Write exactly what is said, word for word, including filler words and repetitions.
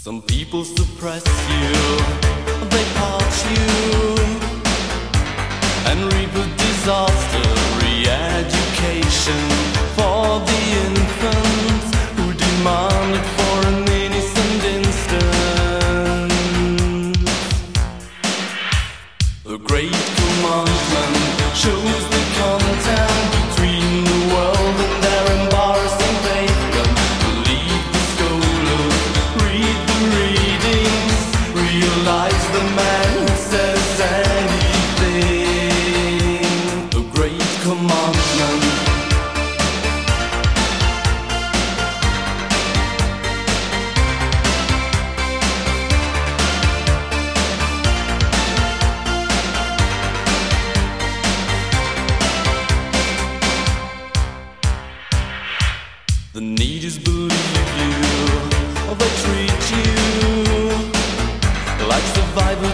Some people suppress you, they part you, and reap a disaster. Re-education for the infants who demand it for an innocent instant. The great commandment shows the content between the world and their embarrassing pavement. Believe the scholars, read the readings, realize the man who says anything. The great commandment. The need is believe you, or they treat you like survival